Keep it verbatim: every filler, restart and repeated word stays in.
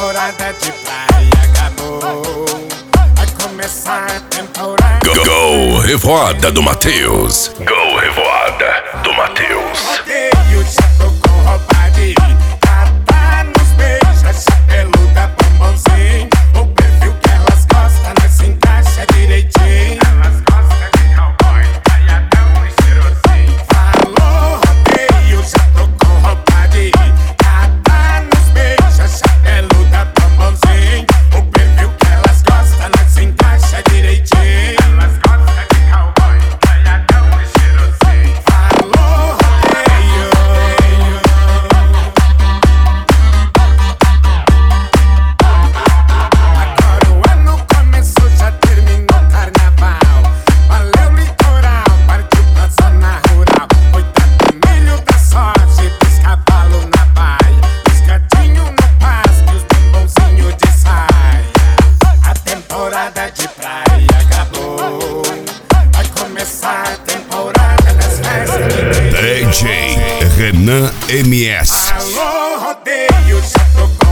temporada de praia acabou. Vai começar a temporada. Go, go Revoada do Matheus. Go Revoada do Matheus. Rodeio já tocou roubadinho. Cata nos beijos, chapeluda, bombonzinho. O perfil que elas gostam, nós se encaixa direitinho. Elas gostam de cowboy, caiadão e cheirosinho. Falou rodeio, já tocou roubadinho. Cata nos beijos, chapeluda, bombonzinho. O perfil que elas gostam, nós se encaixa direitinho. Elas gostam de cowboy, caiadão e cheirosinho. Falou rodeio. Agora o ano começou, já terminou o carnaval. Valeu litoral, partiu pra zona rural. Oitenta milho da sorte, dos cavalos na baia. Os gatinhos no pasto, os bombonzinhos de saia. A temporada de praia acabou. Vai começar a temporada das festas de D J Renan M S. Alô, rodeio, já tocou